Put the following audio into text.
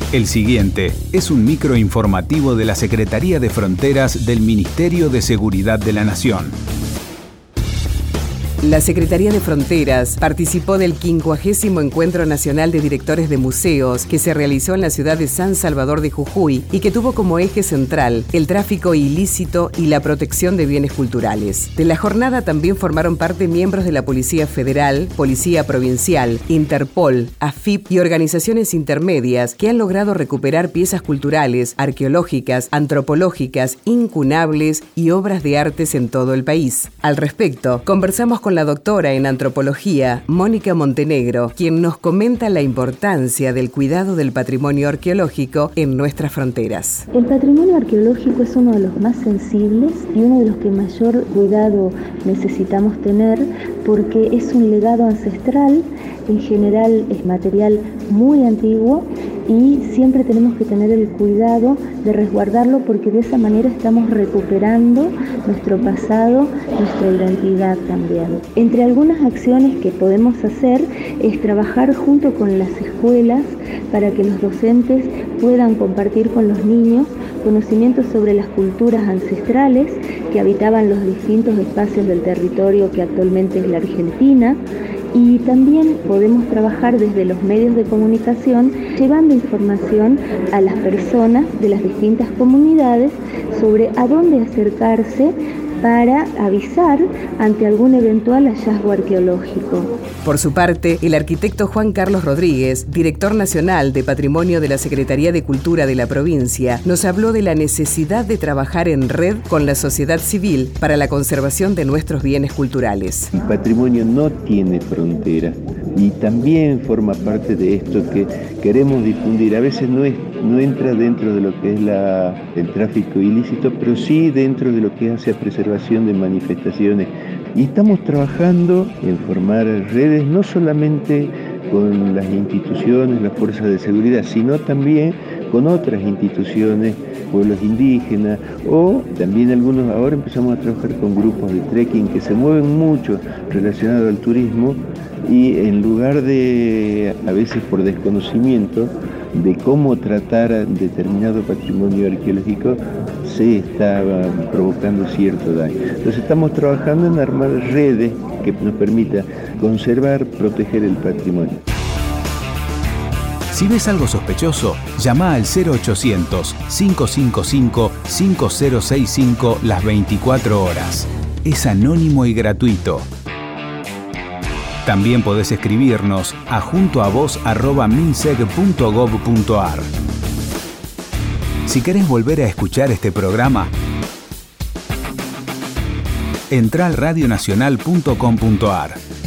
El siguiente es un microinformativo de la Secretaría de Fronteras del Ministerio de Seguridad de la Nación. La Secretaría de Fronteras participó del 50º Encuentro Nacional de Directores de Museos que se realizó en la ciudad de San Salvador de Jujuy y que tuvo como eje central el tráfico ilícito y la protección de bienes culturales. De la jornada también formaron parte miembros de la Policía Federal, Policía Provincial, Interpol, AFIP y organizaciones intermedias que han logrado recuperar piezas culturales, arqueológicas, antropológicas, incunables y obras de artes en todo el país. Al respecto, conversamos con la doctora en antropología, Mónica Montenegro, quien nos comenta la importancia del cuidado del patrimonio arqueológico en nuestras fronteras. El patrimonio arqueológico es uno de los más sensibles y uno de los que mayor cuidado necesitamos tener porque es un legado ancestral, en general es material muy antiguo y siempre tenemos que tener el cuidado de resguardarlo porque de esa manera estamos recuperando nuestro pasado, nuestra identidad también. Entre algunas acciones que podemos hacer es trabajar junto con las escuelas para que los docentes puedan compartir con los niños conocimientos sobre las culturas ancestrales que habitaban los distintos espacios del territorio que actualmente es la Argentina. Y también podemos trabajar desde los medios de comunicación llevando información a las personas de las distintas comunidades sobre a dónde acercarse para avisar ante algún eventual hallazgo arqueológico. Por su parte, el arquitecto Juan Carlos Rodríguez, director nacional de Patrimonio de la Secretaría de Cultura de la provincia, nos habló de la necesidad de trabajar en red con la sociedad civil para la conservación de nuestros bienes culturales. El patrimonio no tiene fronteras y también forma parte de esto que queremos difundir. A veces no entra dentro de lo que es el tráfico ilícito, pero sí dentro de lo que hace a preservación de manifestaciones. Y estamos trabajando en formar redes no solamente con las instituciones, las fuerzas de seguridad, sino también con otras instituciones, pueblos indígenas, o también algunos, ahora empezamos a trabajar con grupos de trekking que se mueven mucho relacionados al turismo y en lugar de, a veces por desconocimiento, de cómo tratar determinado patrimonio arqueológico, se estaba provocando cierto daño. Entonces estamos trabajando en armar redes que nos permita conservar, proteger el patrimonio. Si ves algo sospechoso, llama al 0800-555-5065 las 24 horas. Es anónimo y gratuito. También podés escribirnos a juntoavos@minseg.gov.ar. Si querés volver a escuchar este programa, entrá al radionacional.com.ar.